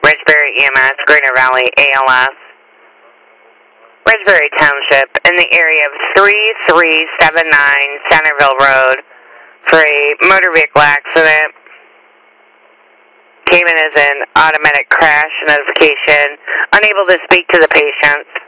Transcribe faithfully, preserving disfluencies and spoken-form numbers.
Ridgeberry E M S, Greater Valley A L S. Ridgeberry Township in the area of three three seven nine Centerville Road for a motor vehicle accident. Came in as an automatic crash notification. Unable to speak to the patient.